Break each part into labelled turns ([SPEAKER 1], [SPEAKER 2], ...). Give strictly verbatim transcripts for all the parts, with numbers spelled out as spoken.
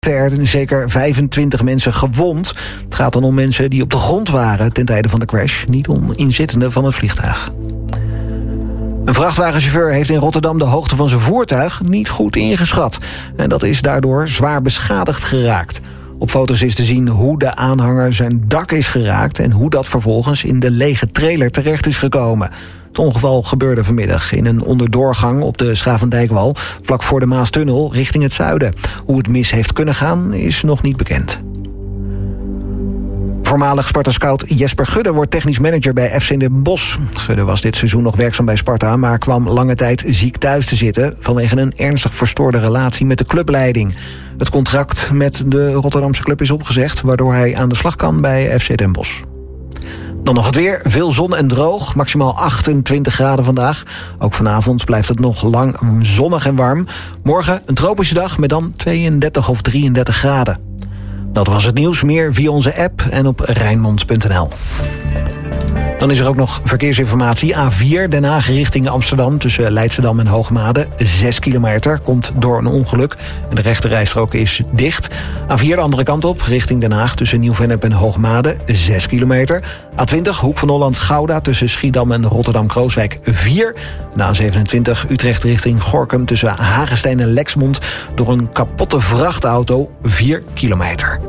[SPEAKER 1] raakten er zeker vijfentwintig mensen gewond. Het gaat dan om mensen die op de grond waren ten tijde van de crash, niet om inzittenden van het vliegtuig. Een vrachtwagenchauffeur heeft in Rotterdam de hoogte van zijn voertuig niet goed ingeschat. En dat is daardoor zwaar beschadigd geraakt. Op foto's is te zien hoe de aanhanger zijn dak is geraakt en hoe dat vervolgens in de lege trailer terecht is gekomen. Het ongeval gebeurde vanmiddag in een onderdoorgang op de Schavendijkwal, vlak voor de Maastunnel richting het zuiden. Hoe het mis heeft kunnen gaan is nog niet bekend. Voormalig Sparta-scout Jesper Gudde wordt technisch manager bij F C Den Bosch. Gudde was dit seizoen nog werkzaam bij Sparta, maar kwam lange tijd ziek thuis te zitten vanwege een ernstig verstoorde relatie met de clubleiding. Het contract met de Rotterdamse club is opgezegd, waardoor hij aan de slag kan bij F C Den Bosch. Dan nog het weer. Veel zon en droog. Maximaal achtentwintig graden vandaag. Ook vanavond blijft het nog lang zonnig en warm. Morgen een tropische dag met dan tweeëndertig of drieëndertig graden. Dat was het nieuws. Meer via onze app en op Rijnmond punt n l. Dan is er ook nog verkeersinformatie. A vier Den Haag richting Amsterdam tussen Leidschendam en Hoogmade. Zes kilometer, komt door een ongeluk. En de rechterrijstrook is dicht. A vier de andere kant op, richting Den Haag tussen Nieuw-Vennep en Hoogmade. Zes kilometer. A twintig Hoek van Holland-Gouda tussen Schiedam en Rotterdam-Krooswijk. Vier. En A zevenentwintig Utrecht richting Gorinchem tussen Hagestein en Lexmond. Door een kapotte vrachtauto. Vier kilometer.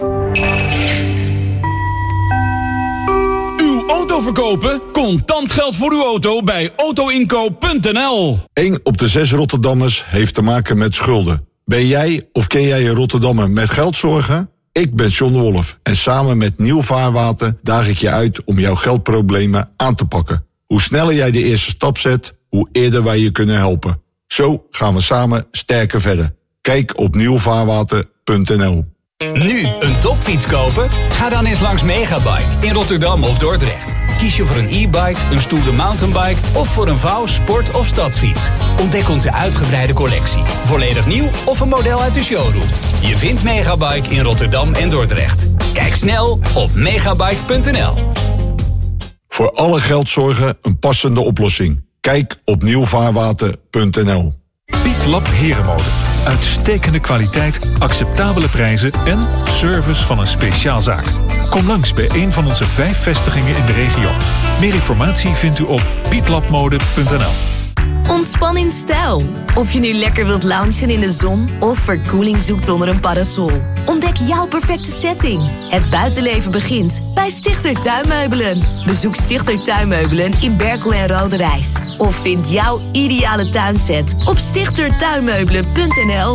[SPEAKER 2] Auto verkopen? Contant geld voor uw auto bij auto inkoop punt n l.
[SPEAKER 3] Eén op de zes Rotterdammers heeft te maken met schulden. Ben jij of ken jij een Rotterdammer met geldzorgen? Ik ben John de Wolf en samen met Nieuw Vaarwater daag ik je uit om jouw geldproblemen aan te pakken. Hoe sneller jij de eerste stap zet, hoe eerder wij je kunnen helpen. Zo gaan we samen sterker verder. Kijk op nieuw vaarwater punt n l.
[SPEAKER 4] Nu een topfiets kopen? Ga dan eens langs Megabike in Rotterdam of Dordrecht. Kies je voor een e-bike, een stoere mountainbike of voor een vouw, sport- of stadsfiets. Ontdek onze uitgebreide collectie. Volledig nieuw of een model uit de showroom. Je vindt Megabike in Rotterdam en Dordrecht. Kijk snel op megabike punt n l.
[SPEAKER 3] Voor alle geldzorgen een passende oplossing. Kijk op nieuw vaarwater punt n l.
[SPEAKER 5] Pietlab Herenmode. Uitstekende kwaliteit, acceptabele prijzen en service van een speciaalzaak. Kom langs bij een van onze vijf vestigingen in de regio. Meer informatie vindt u op pietlabmode punt n l.
[SPEAKER 6] Ontspan in stijl. Of je nu lekker wilt loungen in de zon of verkoeling zoekt onder een parasol. Ontdek jouw perfecte setting. Het buitenleven begint bij Stichter Tuinmeubelen. Bezoek Stichter Tuinmeubelen in Berkel en Roderijs. Of vind jouw ideale tuinset op stichter tuinmeubelen punt n l.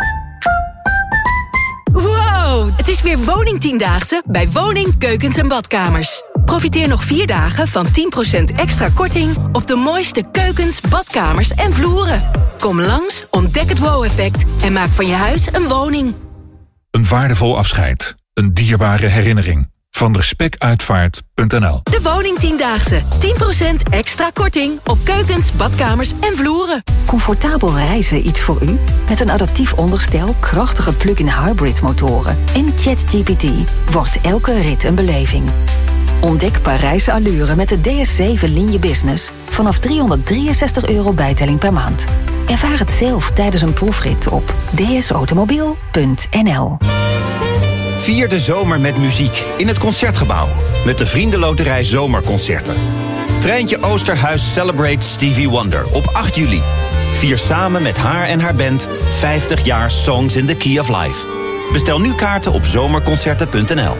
[SPEAKER 7] Wow, het is weer Woningtiendaagse bij Woning Keukens en Badkamers. Profiteer nog vier dagen van tien procent extra korting op de mooiste keukens, badkamers en vloeren. Kom langs, ontdek het wow-effect en maak van je huis een woning.
[SPEAKER 5] Een waardevol afscheid. Een dierbare herinnering. Van respectuitvaart punt n l.
[SPEAKER 7] De Woningtiendaagse. tien procent extra korting op keukens, badkamers en vloeren.
[SPEAKER 8] Comfortabel reizen iets voor u? Met een adaptief onderstel, krachtige plug-in hybrid motoren en ChatGPT wordt elke rit een beleving. Ontdek Parijse allure met de D S zeven Linie Business vanaf driehonderddrieënzestig euro bijtelling per maand. Ervaar het zelf tijdens een proefrit op d s automobiel punt n l.
[SPEAKER 9] Vier de zomer met muziek in het Concertgebouw met de Vriendenloterij Zomerconcerten. Treintje Oosterhuis celebrate Stevie Wonder op acht juli. Vier samen met haar en haar band vijftig jaar Songs in the Key of Life. Bestel nu kaarten op zomerconcerten punt n l.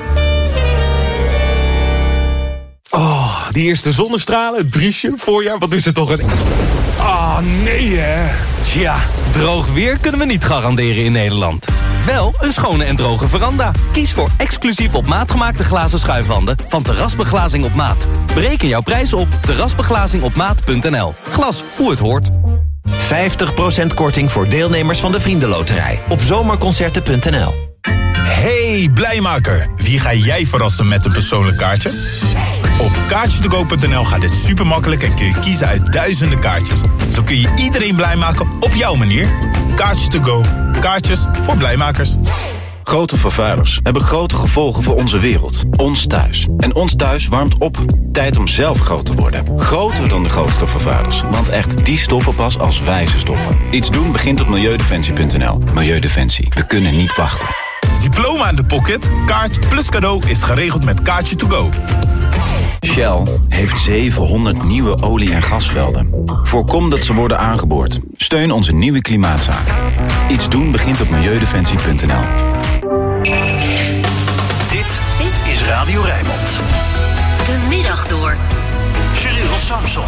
[SPEAKER 10] Oh, die eerste zonnestralen, het briesje, voorjaar, wat is er toch een... Ah, oh, nee hè.
[SPEAKER 11] Tja, droog weer kunnen we niet garanderen in Nederland. Wel een schone en droge veranda. Kies voor exclusief op maat gemaakte glazen schuifwanden van Terrasbeglazing op maat. Bereken jouw prijs op terrasbeglazing op maat punt n l. Glas, hoe het hoort.
[SPEAKER 9] vijftig procent korting voor deelnemers van de Vriendenloterij op zomerconcerten punt n l.
[SPEAKER 12] Hey Blijmaker, wie ga jij verrassen met een persoonlijk kaartje? Op kaartje to go punt n l gaat dit super makkelijk en kun je kiezen uit duizenden kaartjes. Zo kun je iedereen blij maken op jouw manier. Kaartje to go, kaartjes voor blijmakers.
[SPEAKER 13] Grote vervuilers hebben grote gevolgen voor onze wereld. Ons thuis. En ons thuis warmt op. Tijd om zelf groot te worden. Groter dan de grootste vervuilers. Want echt, die stoppen pas als wij ze stoppen. Iets doen begint op milieudefensie punt n l. Milieudefensie. We kunnen niet wachten.
[SPEAKER 12] Noem aan de pocket. Kaart plus cadeau is geregeld met Kaartje to go.
[SPEAKER 13] Shell heeft zevenhonderd nieuwe olie- en gasvelden. Voorkom dat ze worden aangeboord. Steun onze nieuwe klimaatzaak. Iets doen begint op milieudefensie punt n l.
[SPEAKER 14] Dit, Dit is Radio Rijnmond.
[SPEAKER 6] De middag door.
[SPEAKER 14] Cyril Samson.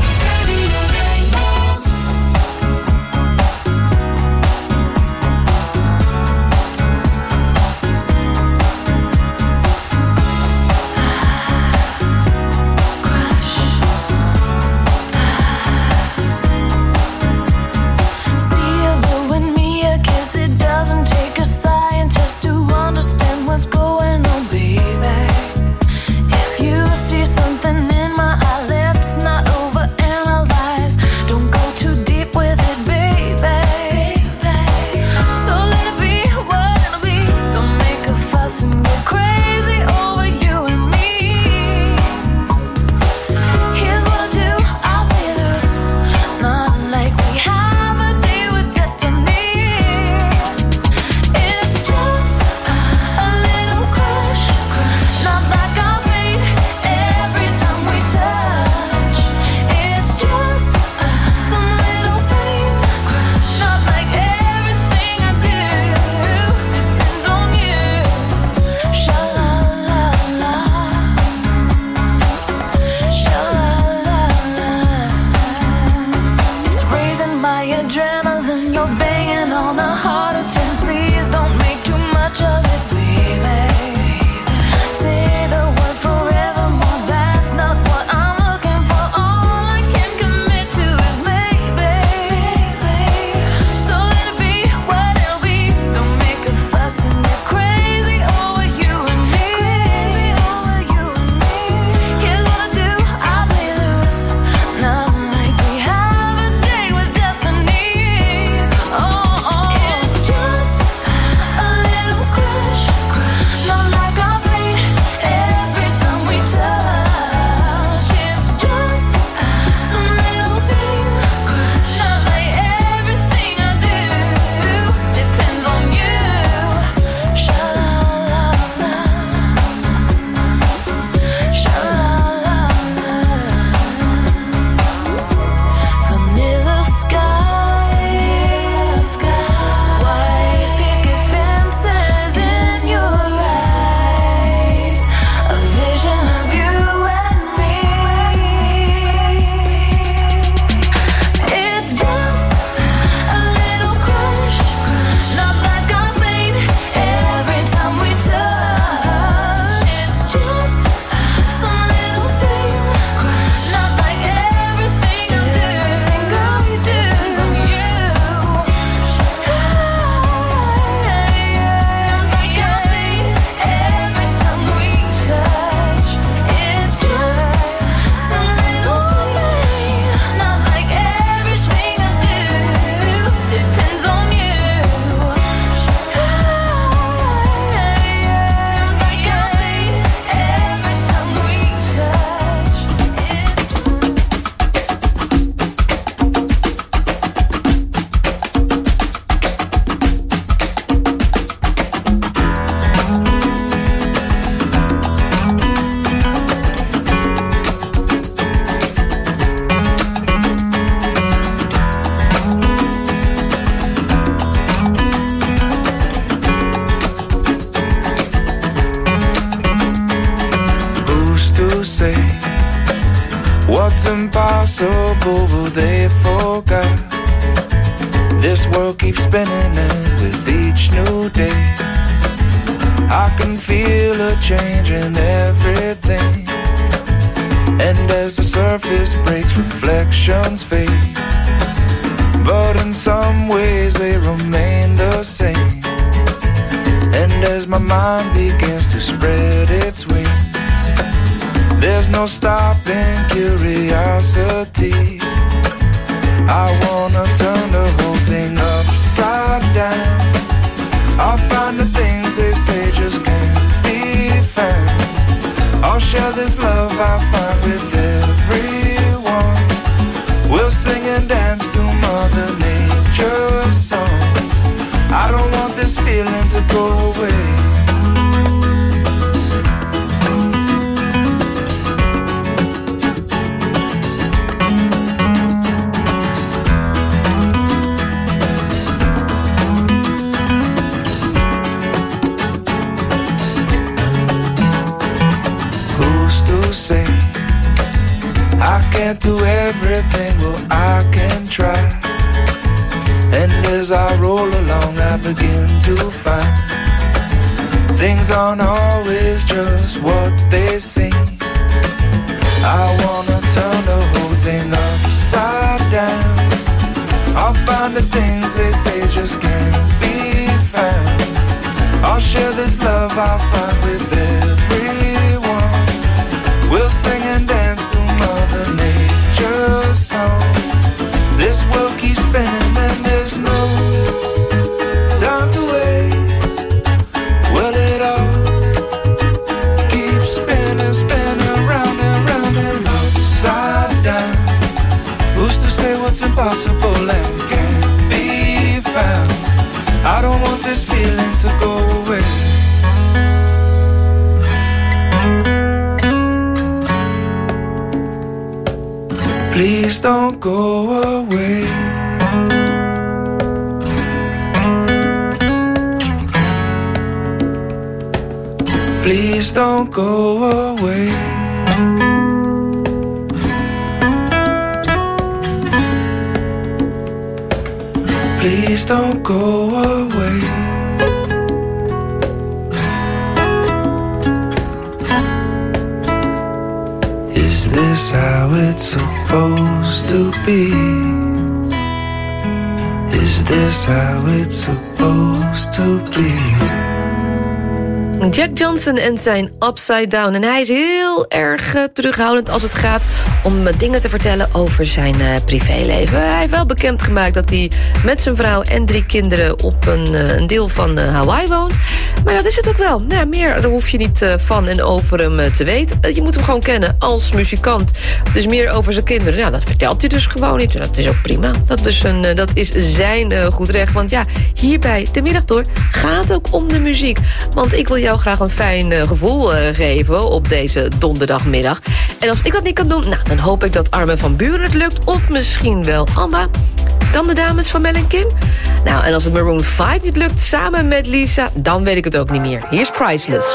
[SPEAKER 15] What's impossible, but they forgot. This world keeps spinning, and with each new day I can feel a change in everything. And as the surface breaks, reflections fade, but in some ways they remain the same. And as my mind begins to spread its wings, there's no stopping curiosity. I wanna turn the whole thing upside down. I'll find the things they say just can't be found. I'll share this love I find with everyone. We'll sing and dance to Mother Nature's songs. I don't want this feeling to go away. can't do everything, well I can try. And as I roll along I begin to find things aren't always just what they seem. I wanna turn the whole thing upside down. I'll find the things they say just can't be found. I'll share this love I'll find with everyone. We'll sing and dance to Mother Nature's song. This world keeps spinning and there's no time to waste. Well, it all keeps spinning, spinning round and round and upside down. Who's to say what's impossible and can't be found? I don't want this feeling to go away. Please don't go away. Please don't go away. Please don't go away. Is this how it's supposed to be? Is this how it's supposed to be?
[SPEAKER 16] Jack Johnson en zijn Upside Down. En hij is heel erg uh, terughoudend als het gaat om uh, dingen te vertellen over zijn uh, privéleven. Hij heeft wel bekendgemaakt dat hij met zijn vrouw en drie kinderen op een, uh, een deel van uh, Hawaii woont. Maar dat is het ook wel. Nou ja, meer daar hoef je niet uh, van en over hem uh, te weten. Uh, je moet hem gewoon kennen als muzikant. Dus meer over zijn kinderen. Nou, dat vertelt hij dus gewoon niet. Dat is ook prima. Dat is, een, uh, dat is zijn uh, goed recht. Want ja, hier bij De Middag Door gaat ook om de muziek. Want ik wil jou graag een fijn uh, gevoel uh, geven op deze donderdagmiddag. En als ik dat niet kan doen, nou, dan hoop ik dat Armin van Buuren het lukt. Of misschien wel Amba. Dan de dames van Mel en Kim. Nou, en als het Maroon vijf niet lukt samen met Lisa, dan weet ik het ook niet meer. Hier is Priceless.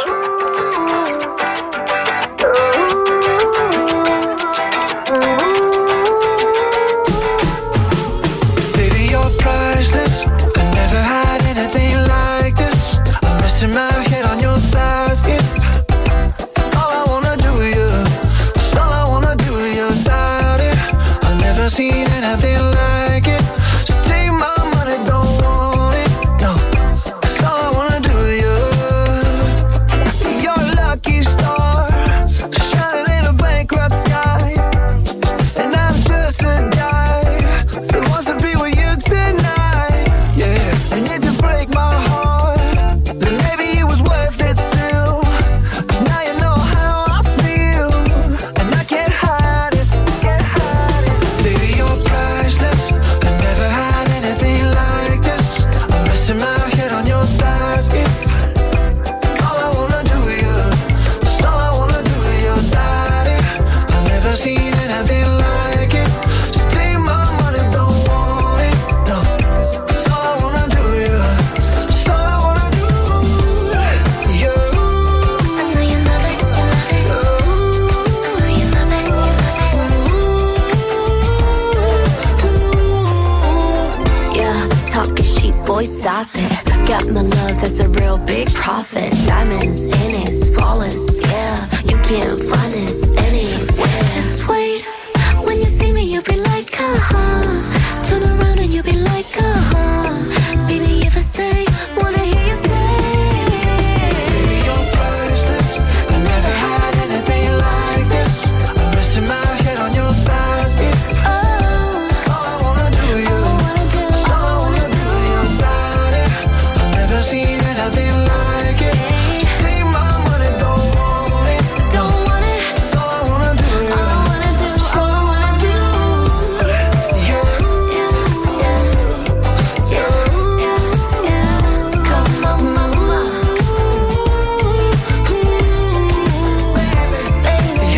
[SPEAKER 17] Baby, you're priceless. I never had anything like this. I'm missing my head on your thighs. It's all I wanna do with you. It's all I wanna do with you, daddy. I've never seen anything like it. So take my money, don't want it. No, it's all I wanna do with you. You're a lucky star, shining in a bankrupt sky. And I'm just a guy that wants to be with you tonight. Yeah, and if you break my heart, then maybe it was worth it still. 'Cause now you know how I feel, and I can't hide it. Baby, you're priceless. I never had anything like this. I'm missing my head on your thighs. It's all I wanna do with you. It's all I wanna do with you, daddy. I've never seen anything like it. So take my money, don't want it. No, it's all I wanna do with you. It's all I wanna do. You. I know you love it, you love it. You. I know you love it, you love it.
[SPEAKER 18] Yeah, talking cheap, boy, stop it. Got my love, that's a real big profit. Diamonds in it, flawless, yeah. You can't find this anywhere. Just wait, when you see me, you'll be like, uh-huh. Turn around and you'll be like, uh-huh. Baby, if I stay, wanna hear you say.
[SPEAKER 17] Baby, you're priceless. I never had anything like this. I'm missing my head on your thighs. It's all I wanna do with you. It's all I wanna do with you, daddy. I've never seen anything like it. So take my money, don't want it.
[SPEAKER 18] Don't want it.
[SPEAKER 17] It's all I wanna do with you.
[SPEAKER 18] All I wanna do,
[SPEAKER 17] It's all I wanna do. You.
[SPEAKER 18] Come on, mama. Baby,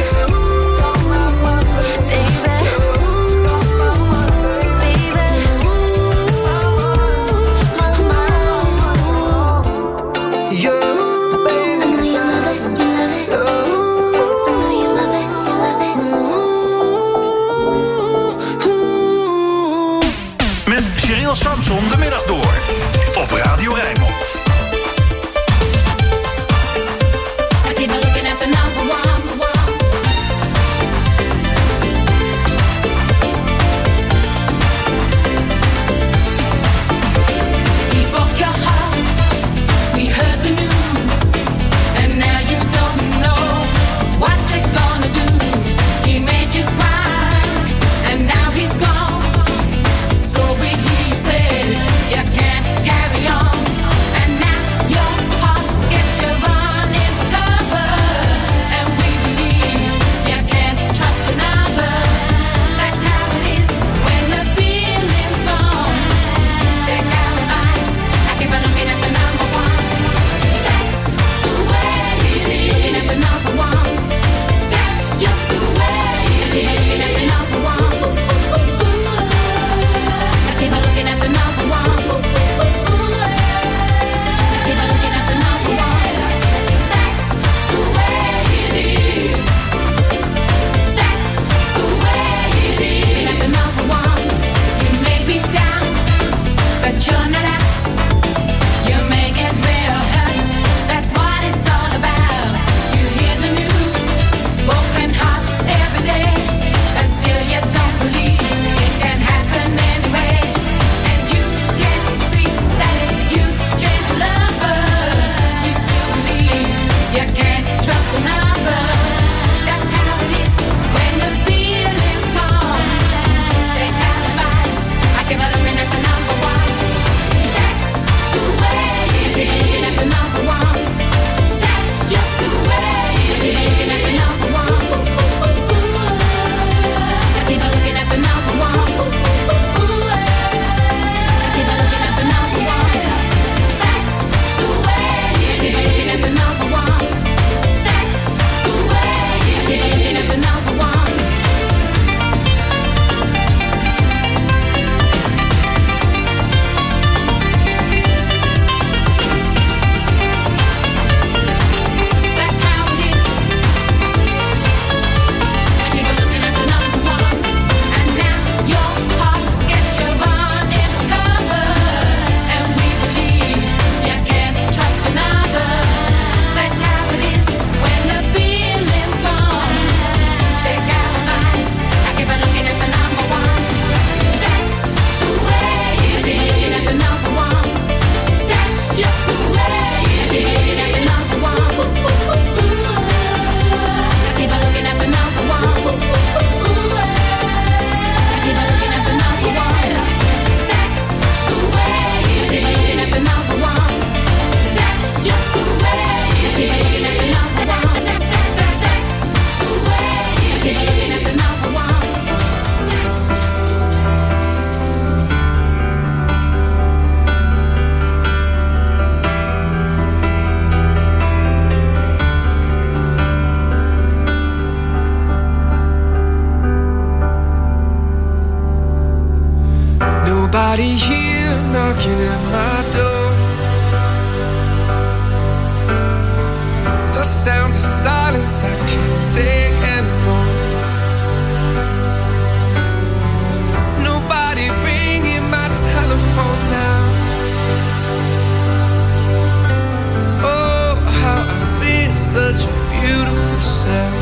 [SPEAKER 15] nights I can't take anymore. Nobody ringing my telephone now. Oh, how I miss such a beautiful sound.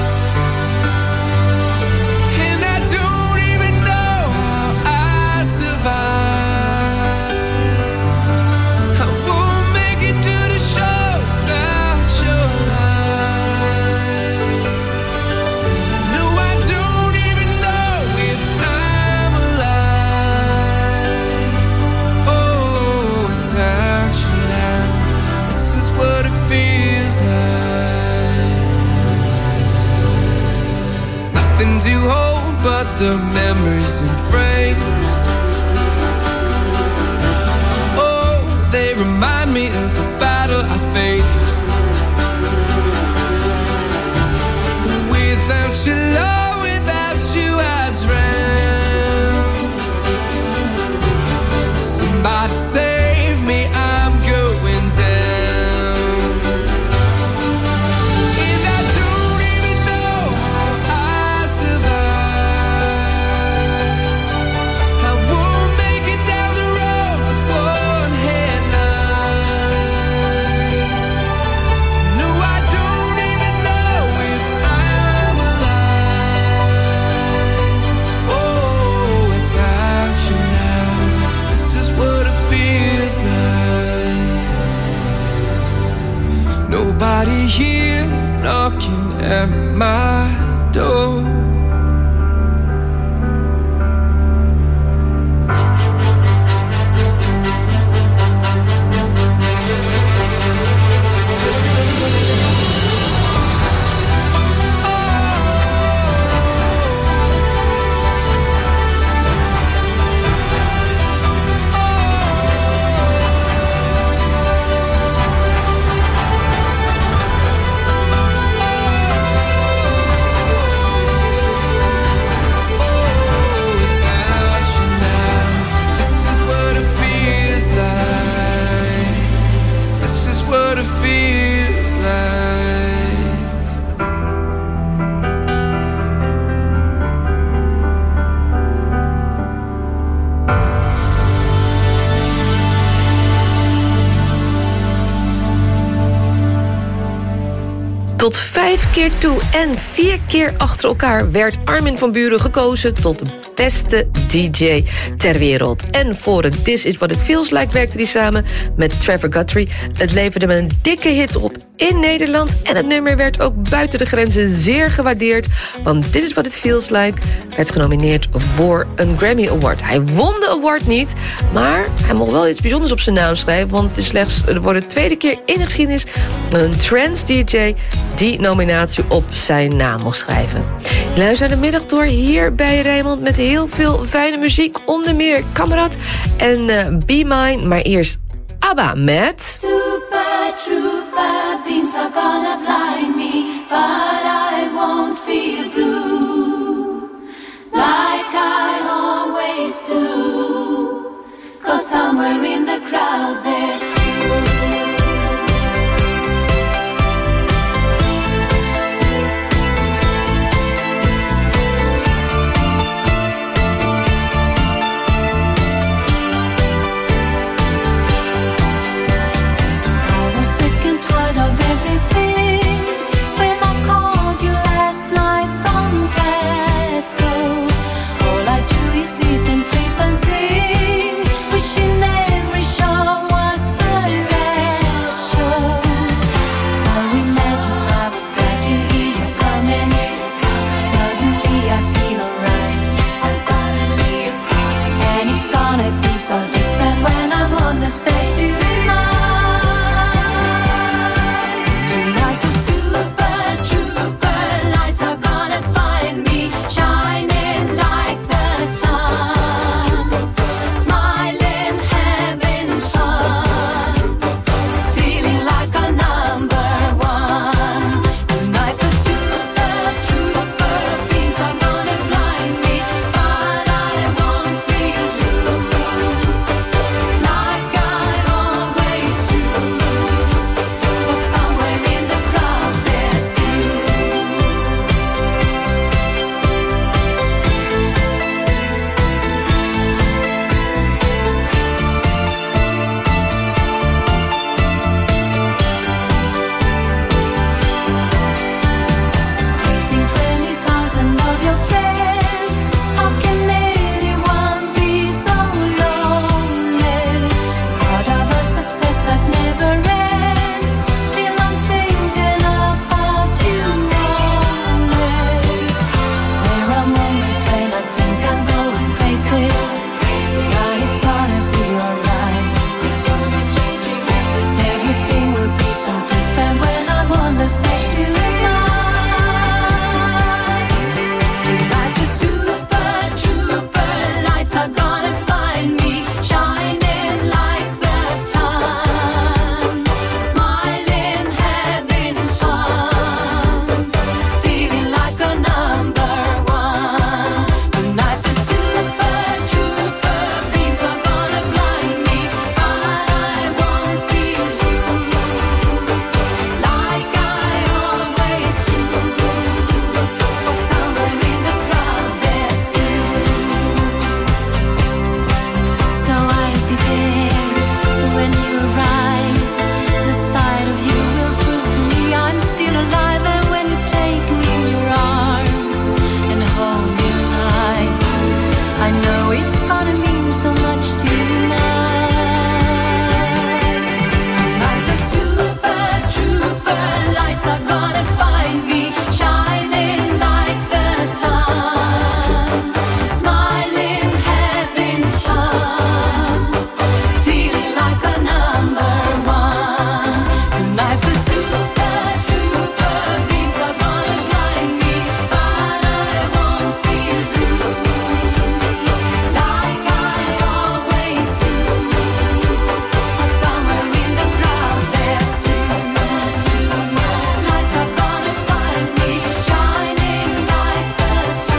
[SPEAKER 15] And I don't even know how I survive. I won't make it to the show without your light. No, I don't even know if I'm alive. Oh, without you now, this is what it feels like. Nothing to hold but the memories and frames. Oh, they remind me of the battle I faced. Without your love, without you I'd drown. Somebody save me, I'm going down. And I don't even know how I survive. I won't make it down the road with one headlight. No, I don't even know if I'm alive. Oh, without you now, this is what it feels like. Nobody here knocking at my door. Without you now, this is what it feels like. This is what it feels like.
[SPEAKER 16] Tot vijf keer toe en vier keer achter elkaar werd Armin van Buuren gekozen tot de beste D J ter wereld. En voor het This Is What It Feels Like werkte hij samen met Trevor Guthrie. Het leverde hem een dikke hit op in Nederland en het nummer werd ook buiten de grenzen zeer gewaardeerd, want This Is What It Feels Like werd genomineerd voor een Grammy Award. Hij won de award niet, maar hij mocht wel iets bijzonders op zijn naam schrijven, want het is slechts voor de tweede keer in de geschiedenis een trans D J die nominatie op zijn naam mocht schrijven. Je luistert de middag door hier bij Rijnmond met heel veel fijne muziek, onder meer Kamerad en uh, Be Mine, maar eerst ABBA met
[SPEAKER 19] Super trooper beams are gonna blind me, but I won't feel blue like I always do, 'cause somewhere in the crowd there's you. All I do is sit and sleep and sing, wishing every show was the Lights are gonna find me shining like the sun, smiling, having fun, feeling like a number one. Tonight the super trooper beams are gonna blind me, but I won't feel blue like I always do. Somewhere in the crowd there's soon. Lights are gonna find me shining like the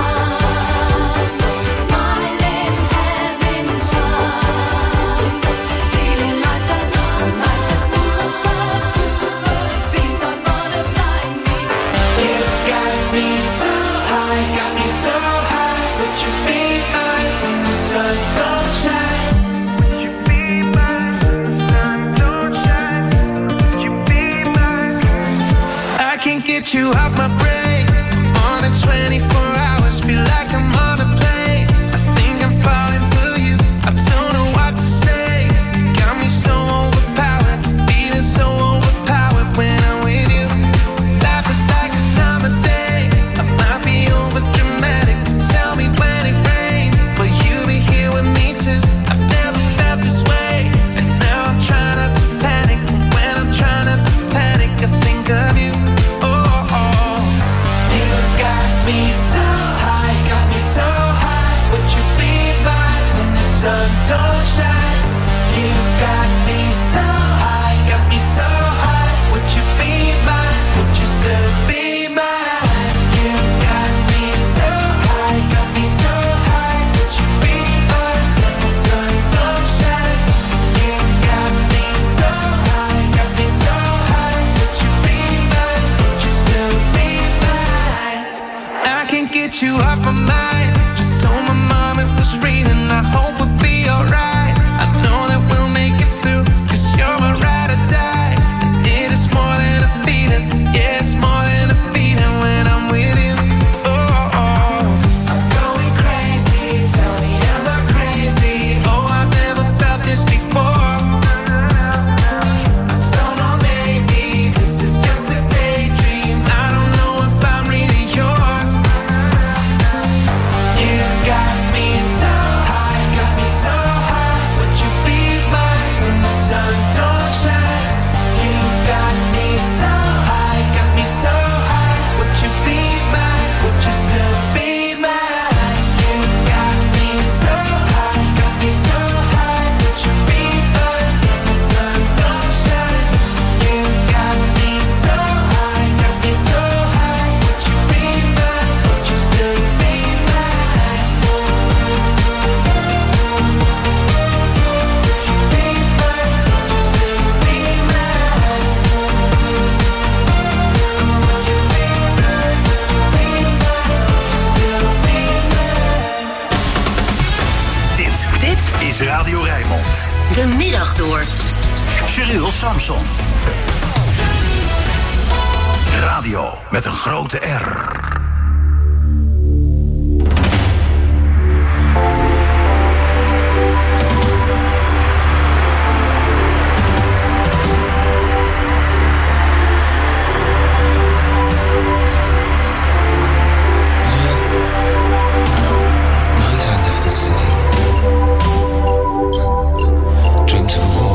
[SPEAKER 19] sun, smiling, having fun, feeling like a number. The super trooper beams are gonna blind me.
[SPEAKER 17] You got me so high, got me so high. Would you be mine when the sun don't shine? Would you be mine when the sun don't shine? Would you be mine? I can't get you off my brain for more than twenty-four hours. Feel like I'm on a plane. I think I'm falling for you. I don't know what to say. Got me so overpowered, feeling so overpowered when I'm with you. Life is like a summer day. I might be over dramatic. Tell me when it rains, will you be here with me too? I've never felt this way, and now I'm trying not to panic. And when I'm trying not to panic, I think of you. Oh, oh. You got me so high, got me so high. Would you be mine when the sun don't shine? You got me so high, got me so high. Would you be mine? Would you still be mine? You got me so high, got me so high. Would you be mine when the sun don't shine? You got me so high, got me so high. Would you be mine? Would you still be mine? I can't get you off my mind. Just so my mom it was reading. I hope we'll be alright. I know that we'll make it through, 'cause you're my ride or die. And it is more than a feeling. Yeah, it's more than a feeling when I'm with you. Oh, oh. I'm going crazy. Tell me, am I crazy? Oh, I've never felt this before. I don't know, maybe this is just a daydream. I don't know if I'm really yours. You got me so high, got me so high. Would you be mine when the sun don't shine? You got me so high, got me so high. Would you be mine? Would you still be mine? You got me so high, got me so high. Would you be mine when the sun don't shine? You got me so high, got me so high. Would you be mine? Would you still be mine?
[SPEAKER 14] Dit, dit is Radio Rijnmond.
[SPEAKER 6] De middag door.
[SPEAKER 14] Cyril Samson. Radio met een grote R.
[SPEAKER 15] Night I left the city. Dreamed of war.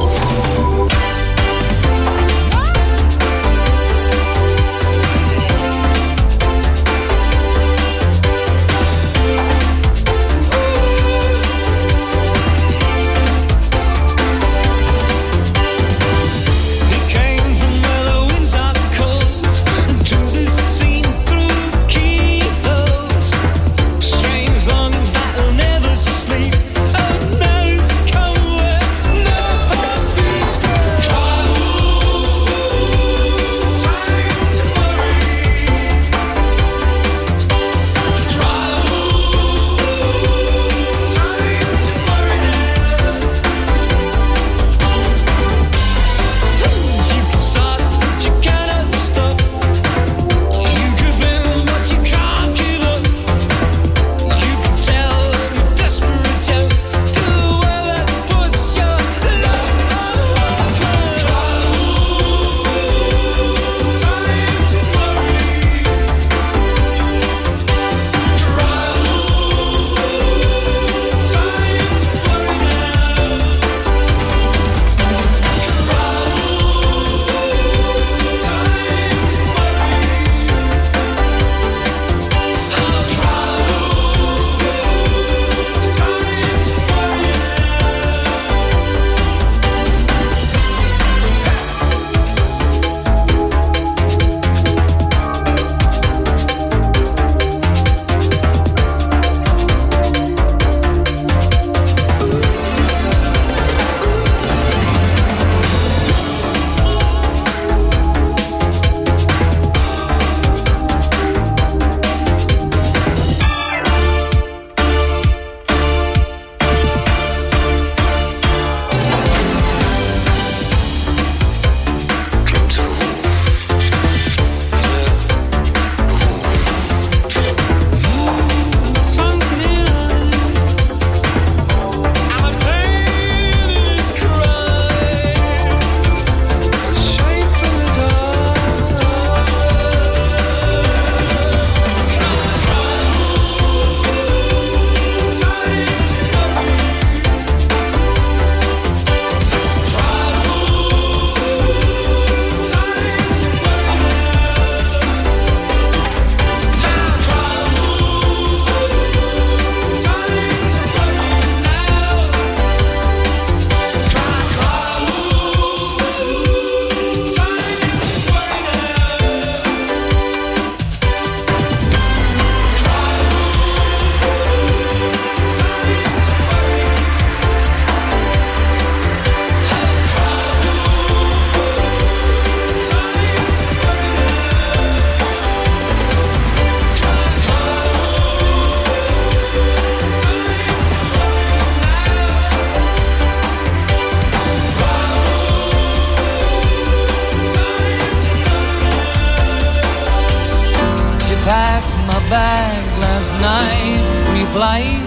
[SPEAKER 20] packed my bags last night, pre-flight.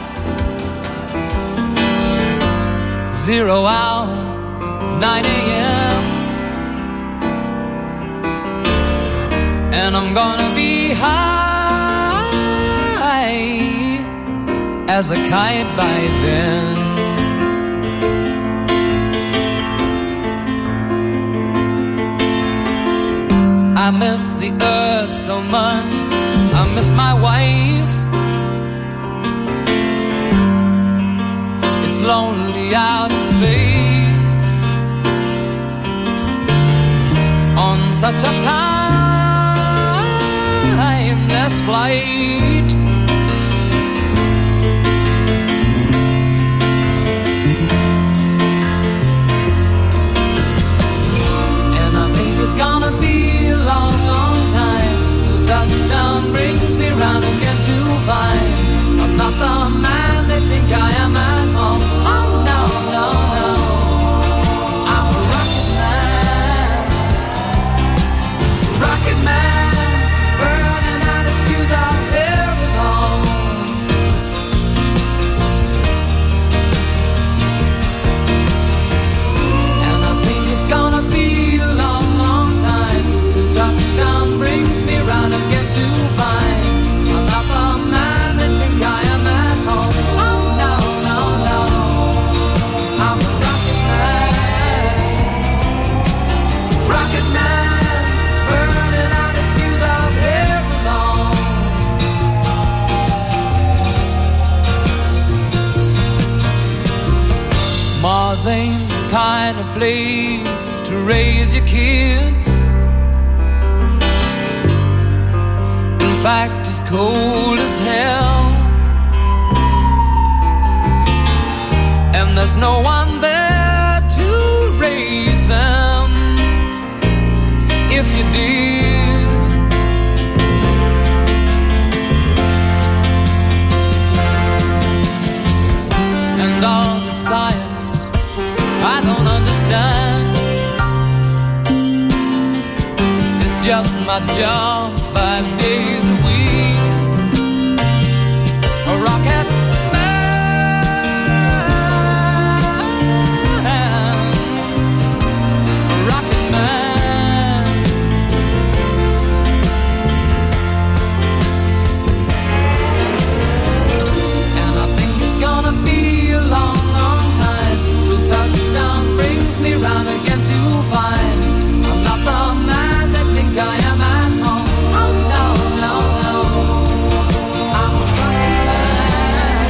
[SPEAKER 20] Zero hour, nine a.m. And I'm gonna be high as a kite by then. I miss the earth so much, I miss my wife. It's lonely out in space on such a timeless flight. And I think it's gonna be a long, long time till touchdown brings me round again to find I'm not the man they think I am at home. Oh no, no, no, I'm a rocket man, rocket man, burning out his fuse out here alone. And I think it's gonna be a long, long time till touchdown brings me round again to find I'm not the man they think I am at home. Oh no, no, no, I'm a rocket man, rocket man, burning out his fuse out here alone. Mars ain't the kind of place to raise your kids. In fact, it's cold as hell, and there's no one there to raise them if you did. And all the science I don't understand, it's just my job five days a week. A rocket man, a rocket man. And I think it's gonna be a long, long time till touchdown brings me round again to find I'm not the man that think I am at home. Oh no, no, no, I'm a rocket man,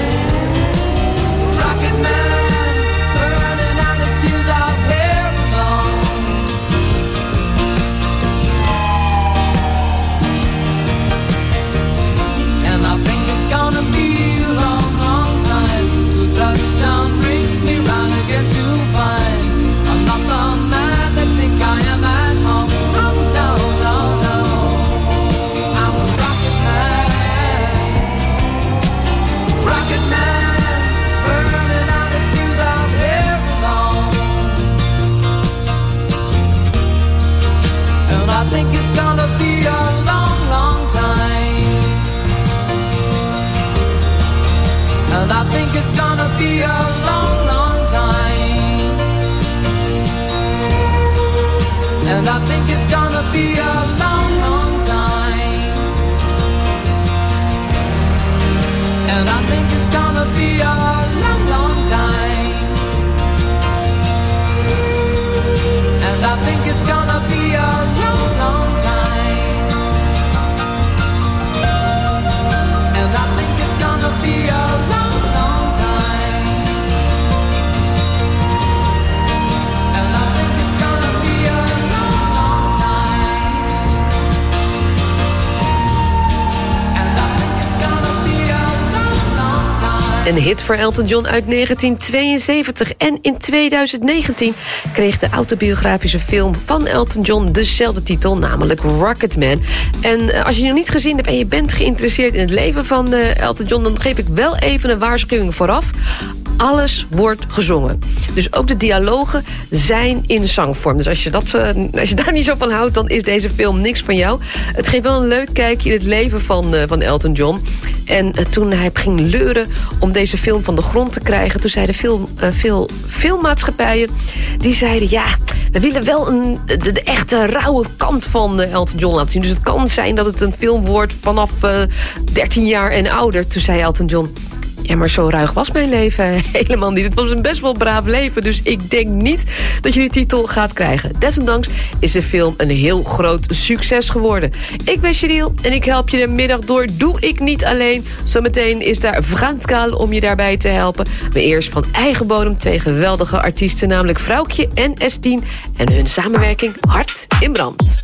[SPEAKER 20] rocket man, burning out his fuse out here alone. And I think it's gonna be a long, long time till touchdown brings me round again to find I'm not the man that think I am at home. Oh no, no, no, I'm a rocket man, rocket man, burning out his fuse out here alone. And I think it's gonna be a long, long time. And I think it's gonna be a long, long time. And I think it's gonna be a long, long time. And I think it's gonna be a long, long time. And I think it's gonna be a long, long time. And I think it's gonna be a long, long time. And I think it's gonna be a long, long time. And I think it's gonna be a long, long time.
[SPEAKER 16] Een hit voor Elton John uit negentien tweeënzeventig. En in tweeduizend negentien kreeg de autobiografische film van Elton John dezelfde titel, namelijk Rocketman. En uh, als je die nog niet gezien hebt en je bent geïnteresseerd in het leven van uh, Elton John, dan geef ik wel even een waarschuwing vooraf. Alles wordt gezongen. Dus ook de dialogen zijn in zangvorm. Dus als je, dat, uh, als je daar niet zo van houdt, dan is deze film niks van jou. Het geeft wel een leuk kijkje in het leven van, uh, van Elton John. En uh, toen hij ging leuren om deze film van de grond te krijgen, toen zeiden veel, uh, veel filmmaatschappijen, die zeiden, ja, we willen wel een, de, de echte rauwe kant van uh, Elton John laten zien. Dus het kan zijn dat het een film wordt vanaf uh, dertien jaar en ouder. Toen zei Elton John, ja, maar zo ruig was mijn leven helemaal niet. Het was een best wel braaf leven, dus ik denk niet dat je die titel gaat krijgen. Desondanks is de film een heel groot succes geworden. Ik ben Cheryl en ik help je de middag door. Doe ik niet alleen. Zometeen is daar Frans Kaal om je daarbij te helpen. Maar eerst van eigen bodem twee geweldige artiesten, namelijk Vrouwtje en S tien. En hun samenwerking Hart in Brand.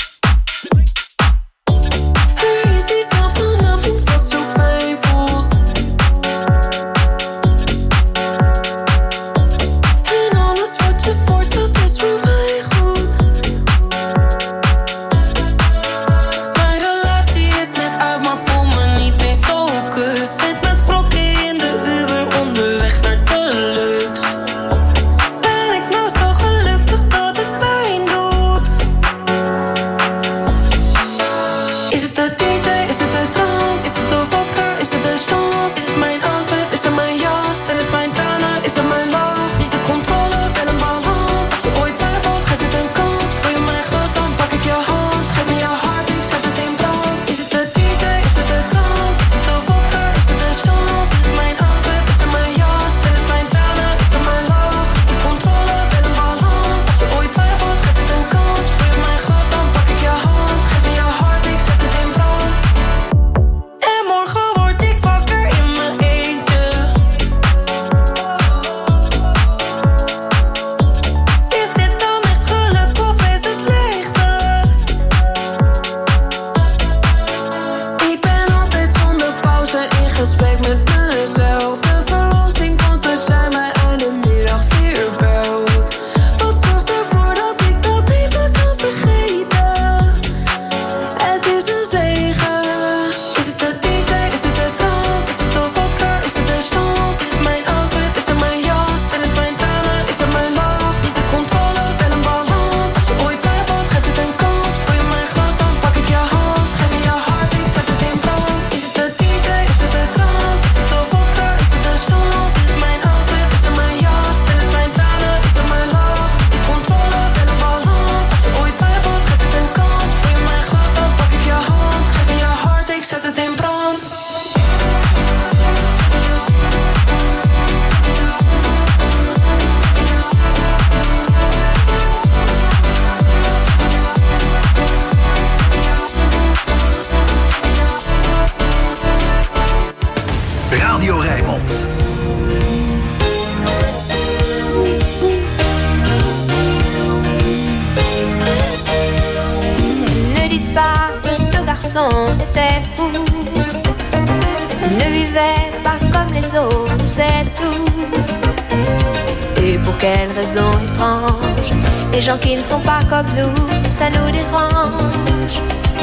[SPEAKER 18] Les gens qui ne sont pas comme nous, ça nous dérange.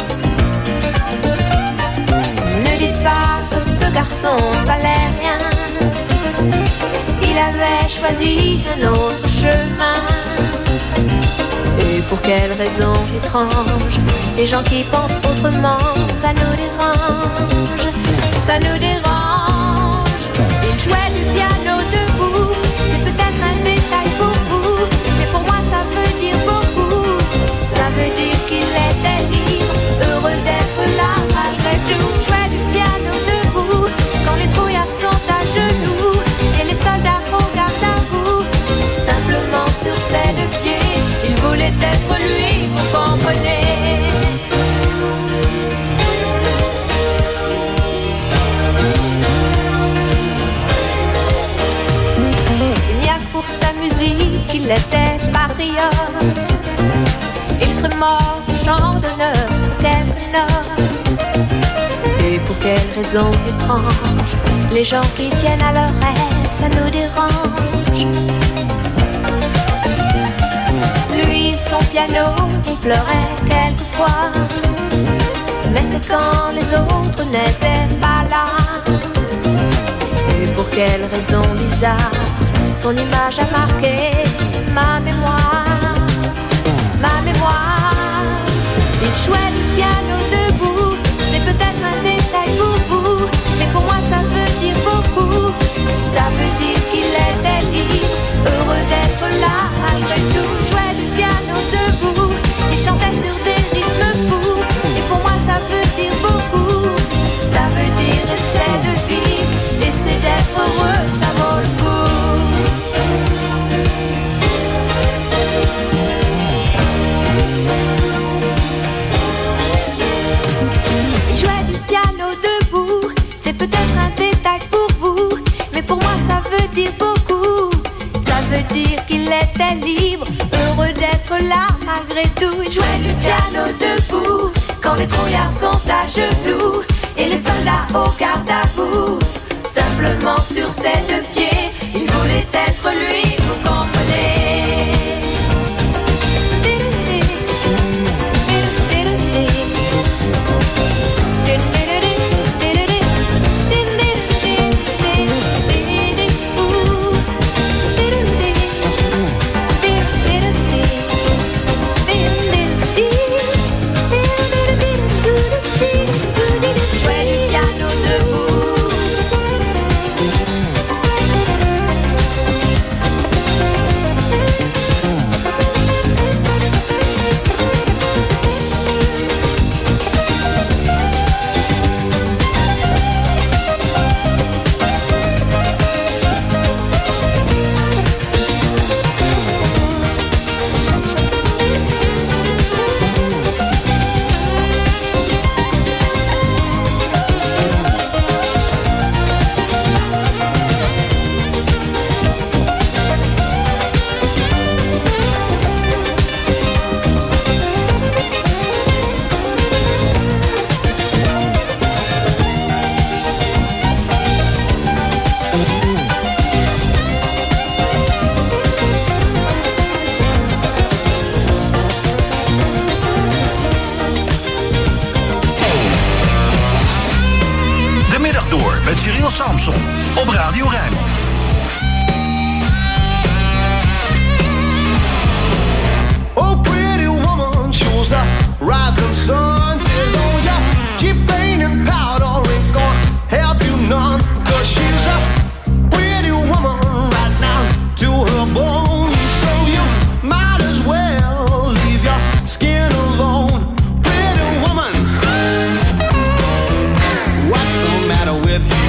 [SPEAKER 18] Ne dites pas que ce garçon valait rien. Il avait choisi un autre chemin. Et pour quelle raison étrange, les gens qui pensent autrement, ça nous dérange. Ça nous dérange. Il jouait du piano debout, c'est peut-être un détail pour vous, mais pour moi ça veut dire beaucoup. Ça veut dire qu'il était libre, heureux d'être là malgré tout. Jouait du piano debout, quand les trouillards sont à genoux et les soldats au garde à vous. Simplement sur ses deux pieds, il voulait être lui, vous comprenez. Qu'il était patriote, il serait mort au champ d'honneur pour quelques notes. Et pour quelle raison étrange, les gens qui tiennent à leurs rêves, ça nous dérange. Lui, son piano, il pleurait quelquefois, mais c'est quand les autres n'étaient pas là. Et pour quelle raison bizarre, son image a marqué ma mémoire, ma mémoire. Il jouait du piano debout, c'est peut-être un détail pour vous, mais pour moi ça veut dire beaucoup. Ça veut dire qu'il était libre, heureux d'être là malgré tout. Il jouait du piano debout, il chantait sur des rythmes fous, et pour moi ça veut dire beaucoup. Ça veut dire essaie de vivre, essaie d'être heureux, ça vaut le coup. Il jouait du piano debout, c'est peut-être un détail pour vous, mais pour moi ça veut dire beaucoup. Ça veut dire qu'il était libre, heureux d'être là malgré tout. Il jouait du piano debout, quand les trouillards sont à genoux et les soldats au garde à vous. Simplement sur ses deux pieds, il voulait être lui, vous comprenez.
[SPEAKER 14] Samson op Radio Rijnmond.
[SPEAKER 17] Oh, pretty woman, shows the rising sun. Says, oh, yeah, cheap paint and powder ain't gonna help you none. Cause she's a pretty woman right now to her bones. So you might as well leave your skin alone. Pretty woman, what's the matter with you?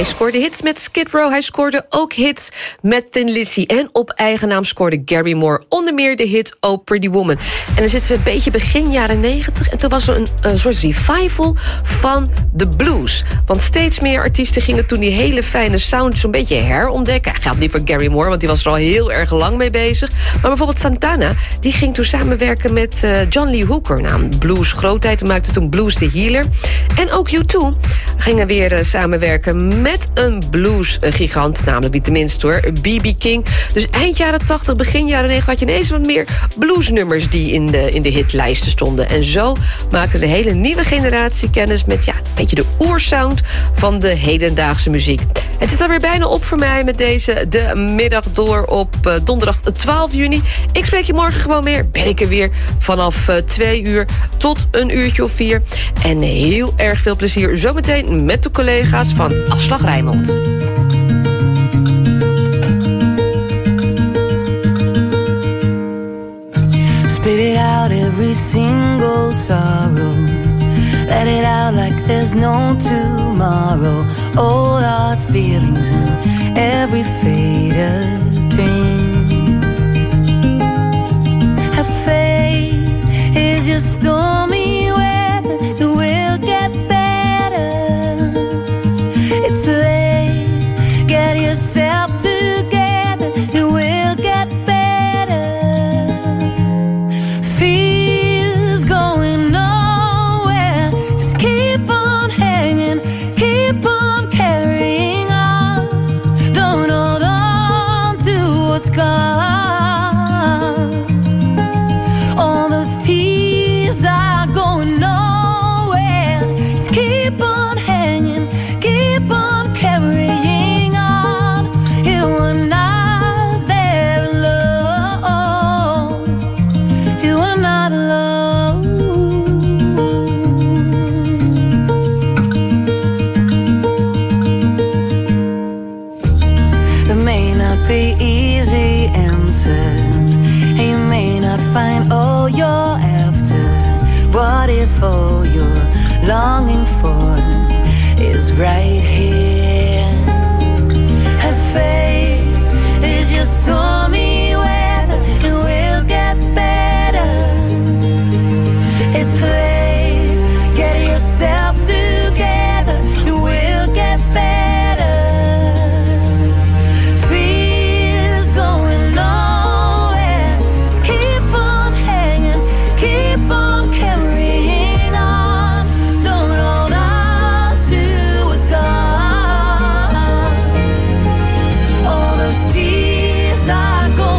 [SPEAKER 16] Hij scoorde hits met Skid Row, hij scoorde ook hits met Thin Lizzy. En op eigen naam scoorde Gary Moore onder meer de hit Oh Pretty Woman. En dan zitten we een beetje begin jaren negentig... en toen was er een, een soort revival van de blues. Want steeds meer artiesten gingen toen die hele fijne sound zo'n beetje herontdekken. Hij geldt niet voor Gary Moore, want die was er al heel erg lang mee bezig. Maar bijvoorbeeld Santana, die ging toen samenwerken met uh, John Lee Hooker. Nou, blues grootheid, en maakte toen Blues the Healer. En ook U twee gingen weer uh, samenwerken met een bluesgigant, namelijk niet tenminste hoor, B B King. Dus eind jaren tachtig, begin jaren negentig had je ineens wat meer bluesnummers die in de, in de hitlijsten stonden. En zo maakte de hele nieuwe generatie kennis met ja, een beetje de oersound van de hedendaagse muziek. Het zit alweer bijna op voor mij met deze De Middag Door op uh, donderdag twaalf juni. Ik spreek je morgen gewoon weer. Ben ik er weer vanaf uh, twee uur tot een uurtje of vier. En heel erg veel plezier zometeen met de collega's van Afslag Rijnmond.
[SPEAKER 20] Spit it out, every single sorrow. Let it out like there's no tomorrow. All our feelings in every faded dream. Have faith, is your stormy weather. It will get better. It's late, get yourself together. It will get better. Fears going nowhere. Just keep on hanging, keep on carrying on. Don't hold on to what's gone. All those tears are going nowhere. Just keep on hanging, keep on carrying on. You are not there alone. You are not alone. There may not be easy answers, and you may not find all you're after. What if all you're longing for is right here? Have faith, is your stormy weather. It will get better. It's late, get yourself together. It will get better. Fears going nowhere. Just keep on hanging, keep on carrying on. Don't hold on to what's gone. All those tears are gone.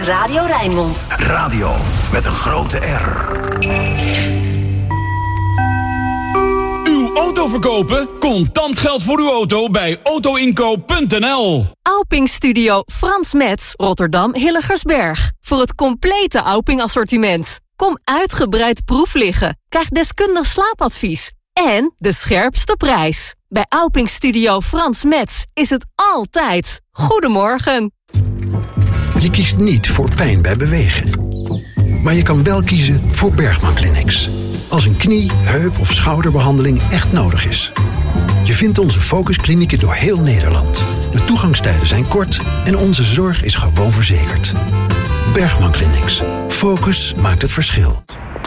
[SPEAKER 6] Radio Rijnmond.
[SPEAKER 14] Radio met een grote R.
[SPEAKER 2] Uw auto verkopen? Contant geld voor uw auto bij autoinkoop punt n l.
[SPEAKER 21] Auping Studio Frans Metz, Rotterdam Hilligersberg. Voor het complete Auping assortiment. Kom uitgebreid proef liggen. Krijg deskundig slaapadvies. En de scherpste prijs. Bij Auping Studio Frans Metz is het altijd. Goedemorgen.
[SPEAKER 22] Je kiest niet voor pijn bij bewegen. Maar je kan wel kiezen voor Bergman Clinics. Als een knie, heup of schouderbehandeling echt nodig is. Je vindt onze focusklinieken door heel Nederland. De toegangstijden zijn kort en onze zorg is gewoon verzekerd. Bergman Clinics. Focus maakt het verschil.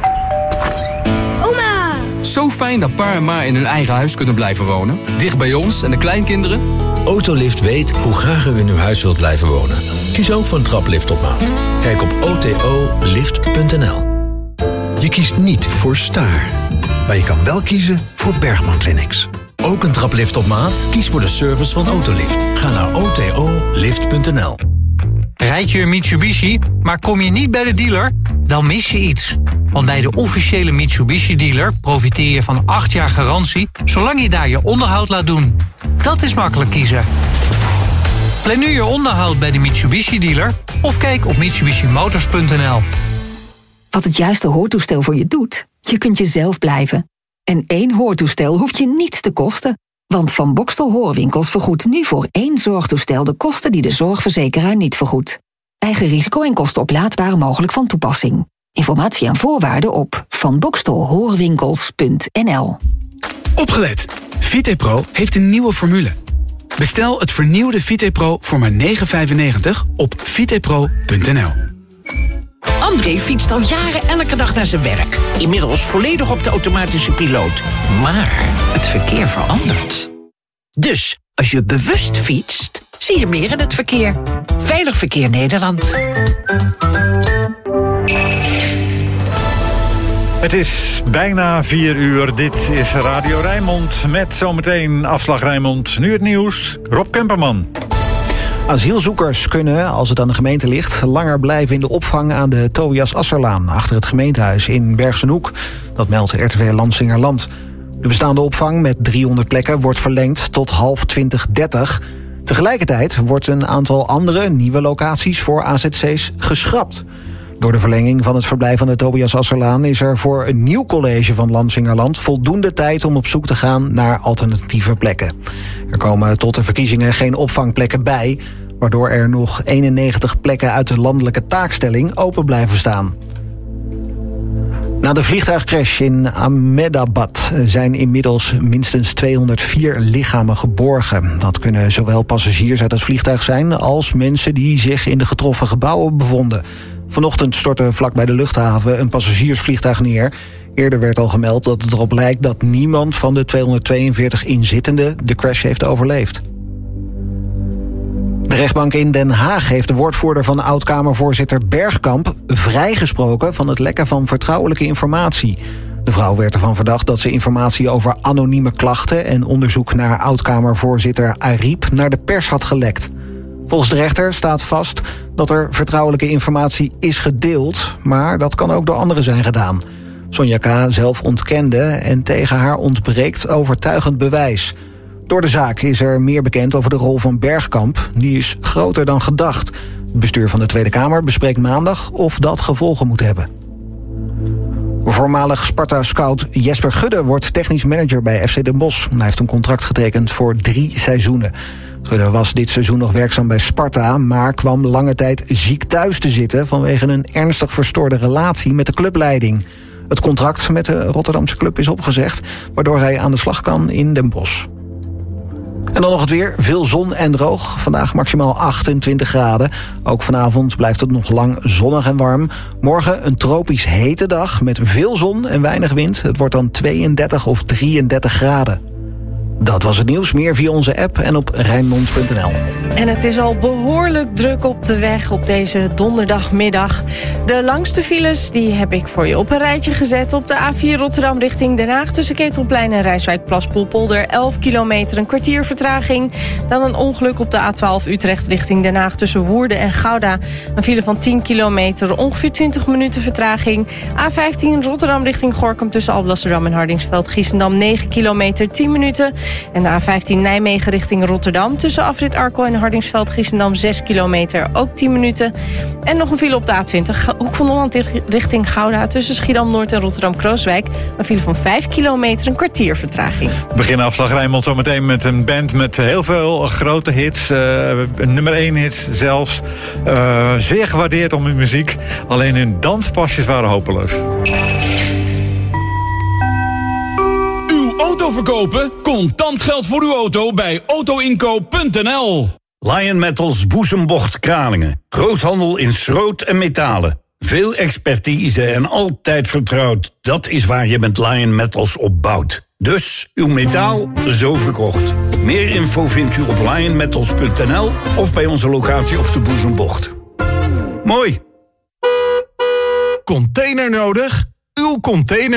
[SPEAKER 23] Oma! Zo fijn dat pa en ma in hun eigen huis kunnen blijven wonen. Dicht bij ons en de kleinkinderen.
[SPEAKER 24] Autolift weet hoe graag u in uw huis wilt blijven wonen. Kies ook voor een traplift op maat. Kijk op o t o lift punt n l.
[SPEAKER 22] Je kiest niet voor Staar. Maar je kan wel kiezen voor Bergman Clinics.
[SPEAKER 24] Ook een traplift op maat? Kies voor de service van Autolift. Ga naar o t o lift punt n l.
[SPEAKER 25] Rijd je een Mitsubishi, maar kom je niet bij de dealer? Dan mis je iets. Want bij de officiële Mitsubishi-dealer profiteer je van acht jaar garantie... zolang je daar je onderhoud laat doen. Dat is makkelijk kiezen. Plan nu je onderhoud bij de Mitsubishi-dealer... of kijk op mitsubishi motors punt n l.
[SPEAKER 8] Wat het juiste hoortoestel voor je doet? Je kunt jezelf blijven. En één hoortoestel hoeft je niets te kosten. Want Van Bokstel Hoorwinkels vergoedt nu voor één zorgtoestel... de kosten die de zorgverzekeraar niet vergoedt. Eigen risico en kosten oplaadbaar mogelijk van toepassing. Informatie en voorwaarden op van bokstel hoorwinkels punt n l.
[SPEAKER 26] Opgelet! Vitepro heeft een nieuwe formule. Bestel het vernieuwde Vitepro voor maar negen vijfennegentig op vitepro punt n l.
[SPEAKER 27] André fietst al jaren elke dag naar zijn werk. Inmiddels volledig op de automatische piloot. Maar het verkeer verandert. Dus als je bewust fietst, zie je meer in het verkeer. Veilig Verkeer Nederland.
[SPEAKER 5] Het is bijna vier uur. Dit is Radio Rijnmond met zometeen Afslag Rijnmond. Nu het nieuws. Rob Kemperman.
[SPEAKER 1] Asielzoekers kunnen, als het aan de gemeente ligt, langer blijven in de opvang aan de Tobias Asserlaan achter het gemeentehuis in Bergsenhoek. Dat meldt R T V Landsingerland. De bestaande opvang met driehonderd plekken wordt verlengd tot half twintig dertig. Tegelijkertijd wordt een aantal andere nieuwe locaties voor A Z C's geschrapt. Door de verlenging van het verblijf aan de Tobias Asserlaan is er voor een nieuw college van Landsingerland voldoende tijd om op zoek te gaan naar alternatieve plekken. Er komen tot de verkiezingen geen opvangplekken bij, waardoor er nog eenennegentig plekken uit de landelijke taakstelling open blijven staan. Na de vliegtuigcrash in Ahmedabad zijn inmiddels minstens tweehonderdvier lichamen geborgen. Dat kunnen zowel passagiers uit het vliegtuig zijn als mensen die zich in de getroffen gebouwen bevonden. Vanochtend stortte vlak bij de luchthaven een passagiersvliegtuig neer. Eerder werd al gemeld dat het erop lijkt dat niemand van de tweehonderdtweeënveertig inzittenden de crash heeft overleefd. De rechtbank in Den Haag heeft de woordvoerder van oud-Kamervoorzitter Bergkamp vrijgesproken van het lekken van vertrouwelijke informatie. De vrouw werd ervan verdacht dat ze informatie over anonieme klachten en onderzoek naar oud-Kamervoorzitter Ariep naar de pers had gelekt. Volgens de rechter staat vast dat er vertrouwelijke informatie is gedeeld, maar dat kan ook door anderen zijn gedaan. Sonja K. zelf ontkende en tegen haar ontbreekt overtuigend bewijs. Door de zaak is er meer bekend over de rol van Bergkamp. Die is groter dan gedacht. Het bestuur van de Tweede Kamer bespreekt maandag of dat gevolgen moet hebben. Voormalig Sparta-scout Jesper Gudde wordt technisch manager bij F C Den Bosch. Hij heeft een contract getekend voor drie seizoenen. Gudde was dit seizoen nog werkzaam bij Sparta, maar kwam lange tijd ziek thuis te zitten vanwege een ernstig verstoorde relatie met de clubleiding. Het contract met de Rotterdamse club is opgezegd, waardoor hij aan de slag kan in Den Bosch. En dan nog het weer. Veel zon en droog. Vandaag maximaal achtentwintig graden. Ook vanavond blijft het nog lang zonnig en warm. Morgen een tropisch hete dag met veel zon en weinig wind. Het wordt dan tweeëndertig of drieëndertig graden. Dat was het nieuws. Meer via onze app en op Rijnmond punt n l.
[SPEAKER 3] En het is al behoorlijk druk op de weg op deze donderdagmiddag. De langste files die heb ik voor je op een rijtje gezet. Op de A vier Rotterdam richting Den Haag tussen Ketelplein en Rijswijk-Plaspolpolder. elf kilometer, een kwartier vertraging. Dan een ongeluk op de A twaalf Utrecht richting Den Haag tussen Woerden en Gouda. Een file van tien kilometer, ongeveer twintig minuten vertraging. A vijftien Rotterdam richting Gorinchem tussen Alblasserdam en Hardingsveld-Giessendam. negen kilometer, tien minuten. En de A vijftien Nijmegen richting Rotterdam tussen Afrit Arkel en Hardingsveld-Giessendam zes kilometer, ook tien minuten. En nog een file op de A twintig, Hoek van Holland richting Gouda tussen Schiedam-Noord en Rotterdam-Krooswijk. Een file van vijf kilometer, een kwartier vertraging.
[SPEAKER 4] We beginnen afslag Rijnmond zometeen met een band met heel veel grote hits. Uh, nummer één hits zelfs. Uh, zeer gewaardeerd om hun muziek. Alleen hun danspasjes waren hopeloos.
[SPEAKER 2] Auto verkopen? Contant geld voor uw auto bij autoinkoop punt n l.
[SPEAKER 7] Lion Metals Boezembocht Kralingen. Groothandel in schroot en metalen. Veel expertise en altijd vertrouwd. Dat is waar je met Lion Metals op bouwt. Dus uw metaal zo verkocht. Meer info vindt u op lion metals punt n l of bij onze locatie op de Boezembocht. Mooi.
[SPEAKER 9] Container nodig? Uw container